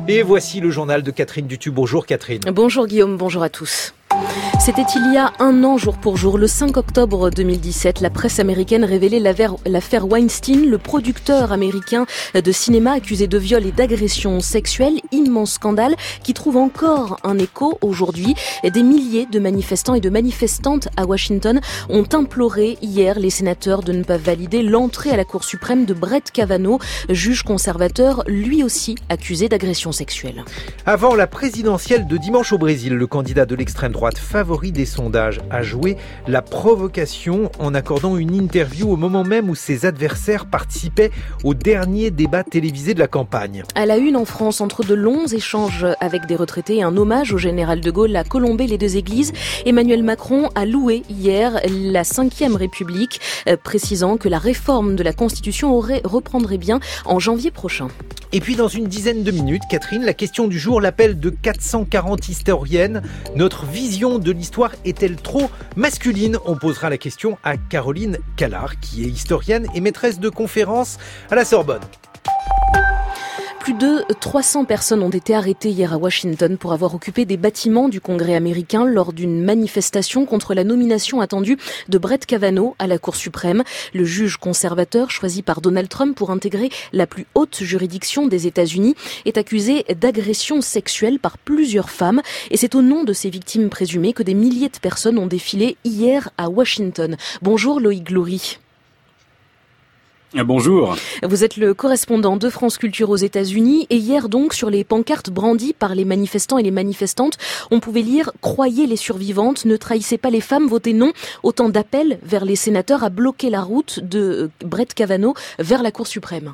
Et voici le journal de Catherine Dutu. Bonjour Catherine. Bonjour Guillaume, bonjour à tous. C'était il y a un an, jour pour jour, le 5 octobre 2017, la presse américaine révélait l'affaire Weinstein, le producteur américain de cinéma accusé de viol et d'agression sexuelle. Immense scandale qui trouve encore un écho aujourd'hui. Des milliers de manifestants et de manifestantes à Washington ont imploré hier les sénateurs de ne pas valider l'entrée à la Cour suprême de Brett Kavanaugh, juge conservateur, lui aussi accusé d'agression sexuelle. Avant la présidentielle de dimanche au Brésil, le candidat de l'extrême droite favori des sondages a joué la provocation en accordant une interview au moment même où ses adversaires participaient au dernier débat télévisé de la campagne. À la une en France, entre de longs échanges avec des retraités et un hommage au général de Gaulle à colomber les deux églises, Emmanuel Macron a loué hier la 5e République, précisant que la réforme de la Constitution reprendrait bien en janvier prochain. Et puis dans une dizaine de minutes, Catherine, la question du jour, l'appel de 440 historiennes. Notre vision de l'histoire est-elle trop masculine ? On posera la question à Caroline Callard, qui est historienne et maîtresse de conférences à la Sorbonne. Plus de 300 personnes ont été arrêtées hier à Washington pour avoir occupé des bâtiments du Congrès américain lors d'une manifestation contre la nomination attendue de Brett Kavanaugh à la Cour suprême. Le juge conservateur choisi par Donald Trump pour intégrer la plus haute juridiction des États-Unis est accusé d'agression sexuelle par plusieurs femmes. Et c'est au nom de ces victimes présumées que des milliers de personnes ont défilé hier à Washington. Bonjour Loïc Loury. Bonjour. Vous êtes le correspondant de France Culture aux États-Unis et hier donc sur les pancartes brandies par les manifestants et les manifestantes, on pouvait lire « Croyez les survivantes, ne trahissez pas les femmes, votez non ». Autant d'appels vers les sénateurs à bloquer la route de Brett Kavanaugh vers la Cour suprême.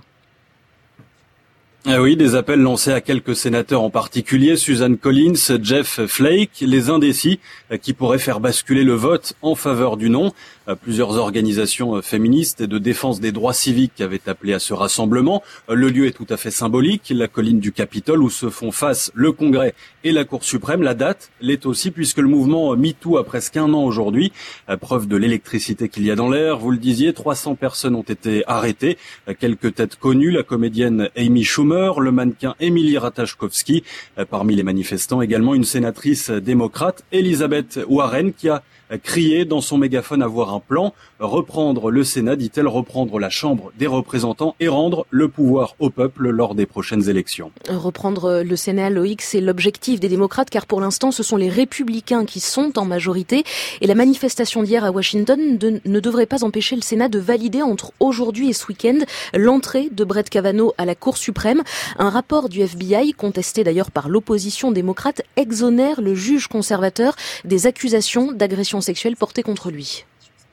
Ah oui, des appels lancés à quelques sénateurs en particulier, Susan Collins, Jeff Flake, les indécis qui pourraient faire basculer le vote en faveur du non. Plusieurs organisations féministes et de défense des droits civiques avaient appelé à ce rassemblement. Le lieu est tout à fait symbolique, la colline du Capitole où se font face le Congrès et la Cour suprême. La date l'est aussi puisque le mouvement MeToo a presque un an aujourd'hui. Preuve de l'électricité qu'il y a dans l'air. Vous le disiez, 300 personnes ont été arrêtées. Quelques têtes connues, la comédienne Amy Schumer, le mannequin Emily Ratajkowski. Parmi les manifestants également une sénatrice démocrate, Elizabeth Warren, qui a crié dans son mégaphone avoir un plan, reprendre le Sénat, dit-elle, reprendre la Chambre des représentants et rendre le pouvoir au peuple lors des prochaines élections. Reprendre le Sénat, Loïc, c'est l'objectif des démocrates car pour l'instant ce sont les républicains qui sont en majorité et la manifestation d'hier à Washington ne devrait pas empêcher le Sénat de valider entre aujourd'hui et ce week-end l'entrée de Brett Kavanaugh à la Cour suprême. Un rapport du FBI, contesté d'ailleurs par l'opposition démocrate, exonère le juge conservateur des accusations d'agression sexuelle portées contre lui.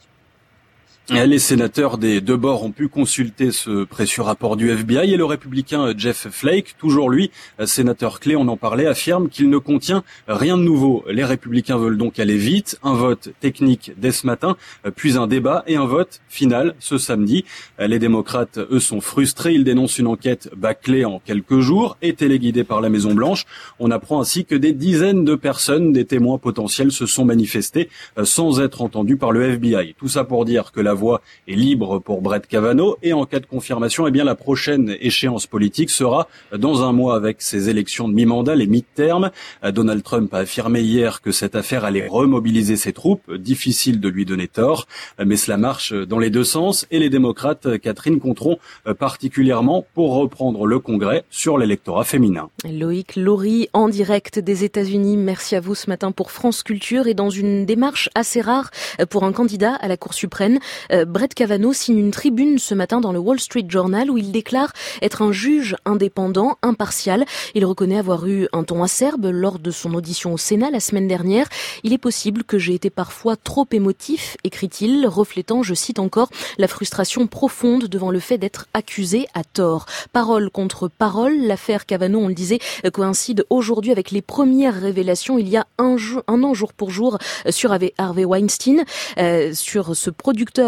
Les sénateurs des deux bords ont pu consulter ce précieux rapport du FBI et le républicain Jeff Flake, toujours lui, sénateur clé, on en parlait, affirme qu'il ne contient rien de nouveau. Les républicains veulent donc aller vite, un vote technique dès ce matin, puis un débat et un vote final ce samedi. Les démocrates, eux, sont frustrés, ils dénoncent une enquête bâclée en quelques jours et téléguidée par la Maison-Blanche. On apprend ainsi que des dizaines de personnes, des témoins potentiels, se sont manifestés sans être entendus par le FBI. Tout ça pour dire que la voie est libre pour Brett Kavanaugh et en cas de confirmation, eh bien la prochaine échéance politique sera dans un mois avec ces élections de mi-mandat, les mi-termes. Donald Trump a affirmé hier que cette affaire allait remobiliser ses troupes. Difficile de lui donner tort, mais cela marche dans les deux sens et les démocrates, Catherine, compteront particulièrement pour reprendre le Congrès sur l'électorat féminin. Loïc Loury en direct des États-Unis. Merci à vous ce matin pour France Culture et dans une démarche assez rare pour un candidat à la Cour suprême, Brett Kavanaugh signe une tribune ce matin dans le Wall Street Journal où il déclare être un juge indépendant, impartial. Il reconnaît avoir eu un ton acerbe lors de son audition au Sénat la semaine dernière. Il est possible que j'ai été parfois trop émotif, écrit-il, reflétant, je cite encore, la frustration profonde devant le fait d'être accusé à tort. Parole contre parole, l'affaire Kavanaugh, on le disait, coïncide aujourd'hui avec les premières révélations il y a un an jour pour jour sur Harvey Weinstein, sur ce producteur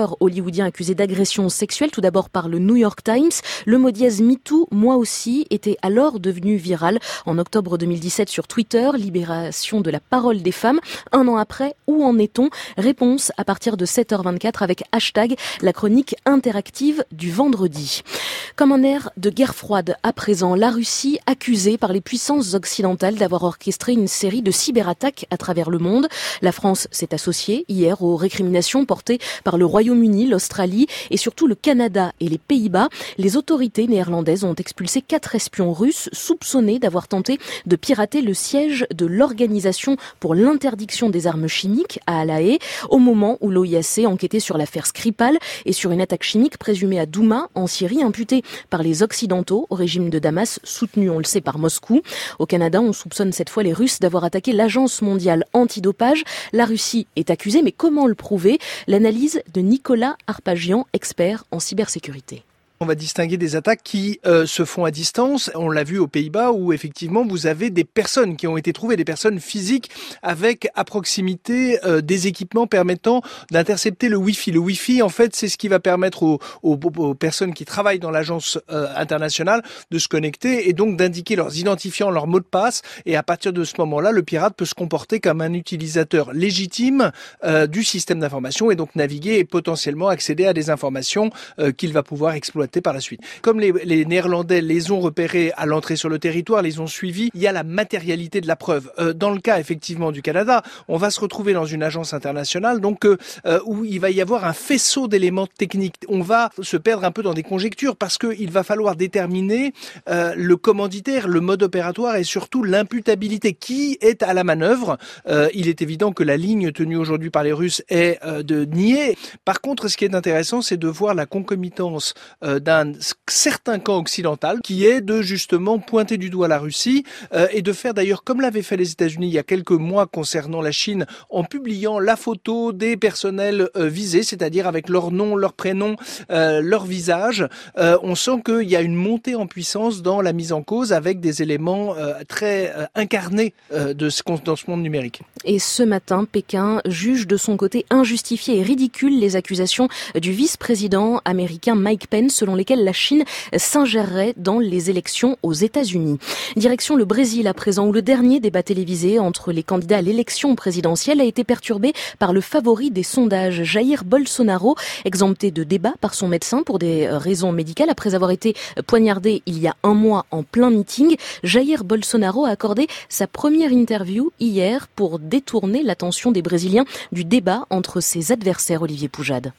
acteurs hollywoodiens accusés d'agression sexuelle, tout d'abord par le New York Times. Le mot dièse MeToo, moi aussi, était alors devenu viral en octobre 2017 sur Twitter. Libération de la parole des femmes. Un an après, où en est-on? Réponse à partir de 7h24 avec hashtag la chronique interactive du vendredi. Comme un air de guerre froide à présent, la Russie accusée par les puissances occidentales d'avoir orchestré une série de cyberattaques à travers le monde. La France s'est associée hier aux récriminations portées par le Royaume-Uni, l'Australie et surtout le Canada et les Pays-Bas. Les autorités néerlandaises ont expulsé 4 espions russes soupçonnés d'avoir tenté de pirater le siège de l'Organisation pour l'interdiction des armes chimiques à La Haye, au moment où l'OIAC enquêtait sur l'affaire Skripal et sur une attaque chimique présumée à Douma, en Syrie, imputée par les Occidentaux au régime de Damas, soutenu, on le sait, par Moscou. Au Canada, on soupçonne cette fois les Russes d'avoir attaqué l'Agence mondiale antidopage. La Russie est accusée, mais comment le prouver? L'analyse de Nicolas Arpagian, expert en cybersécurité. On va distinguer des attaques qui se font à distance. On l'a vu aux Pays-Bas où effectivement vous avez des personnes qui ont été trouvées, des personnes physiques avec à proximité des équipements permettant d'intercepter le Wi-Fi. Le Wi-Fi, en fait, c'est ce qui va permettre aux personnes qui travaillent dans l'agence internationale de se connecter et donc d'indiquer leurs identifiants, leur mot de passe. Et à partir de ce moment-là, le pirate peut se comporter comme un utilisateur légitime du système d'information et donc naviguer et potentiellement accéder à des informations qu'il va pouvoir exploiter par la suite. Comme les Néerlandais les ont repérés à l'entrée sur le territoire, les ont suivis, il y a la matérialité de la preuve. Dans le cas effectivement du Canada, on va se retrouver dans une agence internationale donc où il va y avoir un faisceau d'éléments techniques. On va se perdre un peu dans des conjectures parce qu'il va falloir déterminer le commanditaire, le mode opératoire et surtout l'imputabilité. Qui est à la manœuvre? Il est évident que la ligne tenue aujourd'hui par les Russes est de nier. Par contre, ce qui est intéressant, c'est de voir la concomitance d'un certain camp occidental qui est de justement pointer du doigt la Russie et de faire d'ailleurs comme l'avaient fait les États-Unis il y a quelques mois concernant la Chine en publiant la photo des personnels visés, c'est-à-dire avec leur nom, leur prénom, leur visage. On sent qu'il y a une montée en puissance dans la mise en cause avec des éléments très incarnés dans ce monde numérique. Et ce matin, Pékin juge de son côté injustifié et ridicule les accusations du vice-président américain Mike Pence selon lesquelles la Chine s'ingérerait dans les élections aux États-Unis. Direction le Brésil à présent, où le dernier débat télévisé entre les candidats à l'élection présidentielle a été perturbé par le favori des sondages, Jair Bolsonaro, exempté de débat par son médecin pour des raisons médicales après avoir été poignardé il y a un mois en plein meeting. Jair Bolsonaro a accordé sa première interview hier pour détourner l'attention des Brésiliens du débat entre ses adversaires. Olivier Poujade.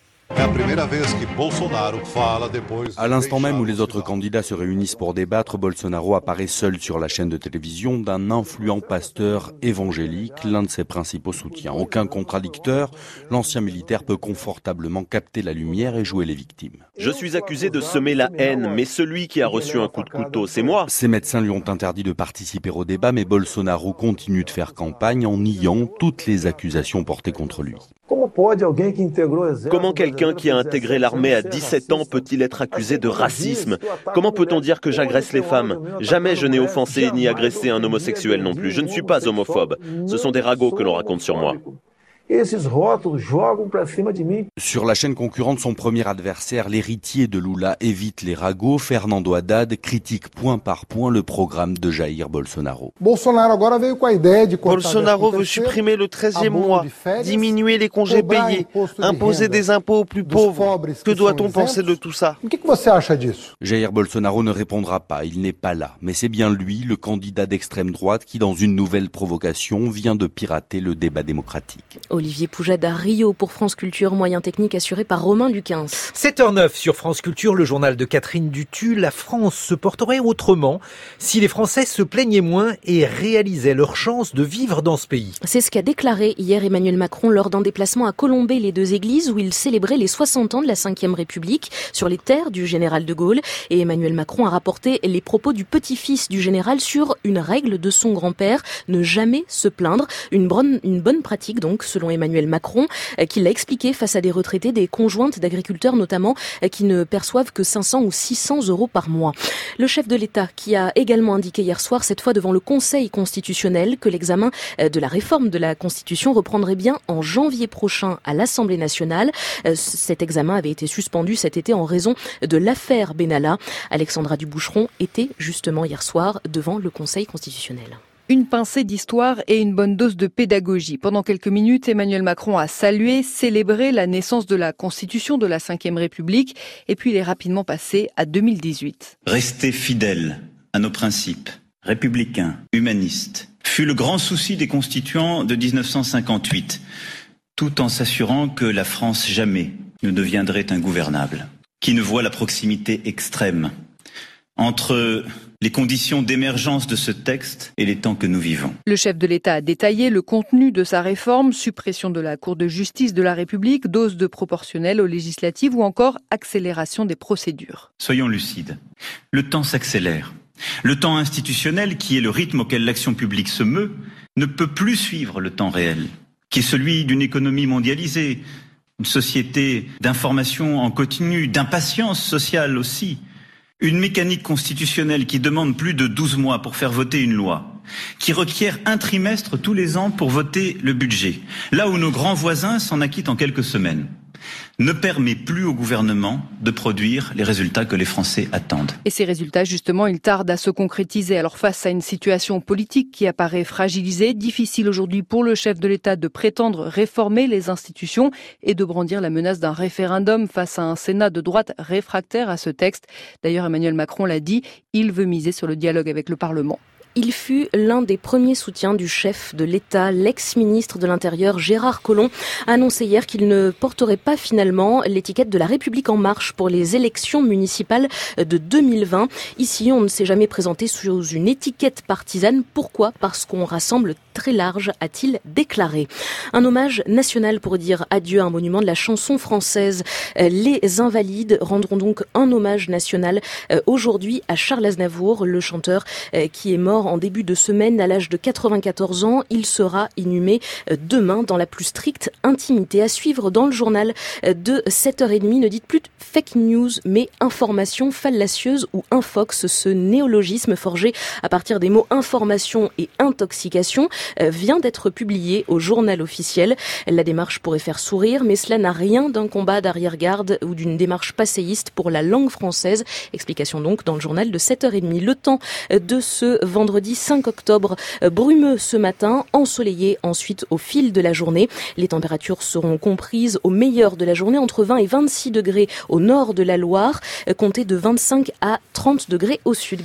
À l'instant même où les autres candidats se réunissent pour débattre, Bolsonaro apparaît seul sur la chaîne de télévision d'un influent pasteur évangélique, l'un de ses principaux soutiens. Aucun contradicteur, l'ancien militaire peut confortablement capter la lumière et jouer les victimes. Je suis accusé de semer la haine, mais celui qui a reçu un coup de couteau, c'est moi. Ses médecins lui ont interdit de participer au débat, mais Bolsonaro continue de faire campagne en niant toutes les accusations portées contre lui. Comment quelqu'un qui a intégré l'armée à 17 ans peut-il être accusé de racisme? Comment peut-on dire que j'agresse les femmes? Jamais je n'ai offensé ni agressé un homosexuel non plus. Je ne suis pas homophobe. Ce sont des ragots que l'on raconte sur moi. Sur la chaîne concurrente, son premier adversaire, l'héritier de Lula, évite les ragots. Fernando Haddad critique point par point le programme de Jair Bolsonaro. Bolsonaro veut supprimer le 13e mois, diminuer les congés payés, imposer des impôts aux plus pauvres. Que doit-on penser de tout ça? Jair Bolsonaro ne répondra pas, il n'est pas là. Mais c'est bien lui, le candidat d'extrême droite, qui, dans une nouvelle provocation, vient de pirater le débat démocratique. Olivier Poujade à Rio pour France Culture, moyen technique assuré par Romain Luquins. 7h09 sur France Culture, le journal de Catherine Dutu. La France se porterait autrement si les Français se plaignaient moins et réalisaient leur chance de vivre dans ce pays. C'est ce qu'a déclaré hier Emmanuel Macron lors d'un déplacement à Colombey, les deux églises, où il célébrait les 60 ans de la Ve République sur les terres du général de Gaulle. Et Emmanuel Macron a rapporté les propos du petit-fils du général sur une règle de son grand-père, ne jamais se plaindre. Une bonne pratique donc, selon selon Emmanuel Macron, qui l'a expliqué face à des retraités, des conjointes d'agriculteurs notamment, qui ne perçoivent que 500 ou 600 euros par mois. Le chef de l'État qui a également indiqué hier soir, cette fois devant le Conseil constitutionnel, que l'examen de la réforme de la Constitution reprendrait bien en janvier prochain à l'Assemblée nationale. Cet examen avait été suspendu cet été en raison de l'affaire Benalla. Alexandra Duboucheron était justement hier soir devant le Conseil constitutionnel. Une pincée d'histoire et une bonne dose de pédagogie. Pendant quelques minutes, Emmanuel Macron a salué, célébré la naissance de la Constitution de la Ve République et puis il est rapidement passé à 2018. Rester fidèle à nos principes républicains, humanistes, fut le grand souci des constituants de 1958, tout en s'assurant que la France jamais ne deviendrait ingouvernable, qui ne voit la proximité extrême entre les conditions d'émergence de ce texte et les temps que nous vivons. Le chef de l'État a détaillé le contenu de sa réforme, suppression de la Cour de justice de la République, dose de proportionnelle aux législatives ou encore accélération des procédures. Soyons lucides, le temps s'accélère. Le temps institutionnel, qui est le rythme auquel l'action publique se meut, ne peut plus suivre le temps réel, qui est celui d'une économie mondialisée, une société d'information en continu, d'impatience sociale aussi. Une mécanique constitutionnelle qui demande plus de 12 mois pour faire voter une loi, qui requiert un trimestre tous les ans pour voter le budget, là où nos grands voisins s'en acquittent en quelques semaines, ne permet plus au gouvernement de produire les résultats que les Français attendent. Et ces résultats, justement, ils tardent à se concrétiser. Alors face à une situation politique qui apparaît fragilisée, difficile aujourd'hui pour le chef de l'État de prétendre réformer les institutions et de brandir la menace d'un référendum face à un Sénat de droite réfractaire à ce texte. D'ailleurs, Emmanuel Macron l'a dit, il veut miser sur le dialogue avec le Parlement. Il fut l'un des premiers soutiens du chef de l'État. L'ex-ministre de l'Intérieur Gérard Collomb a annoncé hier qu'il ne porterait pas finalement l'étiquette de la République en marche pour les élections municipales de 2020. Ici, on ne s'est jamais présenté sous une étiquette partisane. Pourquoi ? Parce qu'on rassemble très large, a-t-il déclaré. Un hommage national pour dire adieu à un monument de la chanson française. Les Invalides rendront donc un hommage national aujourd'hui à Charles Aznavour, le chanteur qui est mort en début de semaine à l'âge de 94 ans. Il sera inhumé demain dans la plus stricte intimité. À suivre dans le journal de 7h30. Ne dites plus fake news, mais information fallacieuse ou infox. Ce néologisme forgé à partir des mots information et intoxication vient d'être publié au journal officiel. La démarche pourrait faire sourire, mais cela n'a rien d'un combat d'arrière-garde ou d'une démarche passéiste pour la langue française. Explication donc dans le journal de 7h30. Le temps de ce vendredi 5 octobre, brumeux ce matin, ensoleillé ensuite au fil de la journée. Les températures seront comprises au meilleur de la journée entre 20 et 26 degrés au nord de la Loire, comptez de 25 à 30 degrés au sud.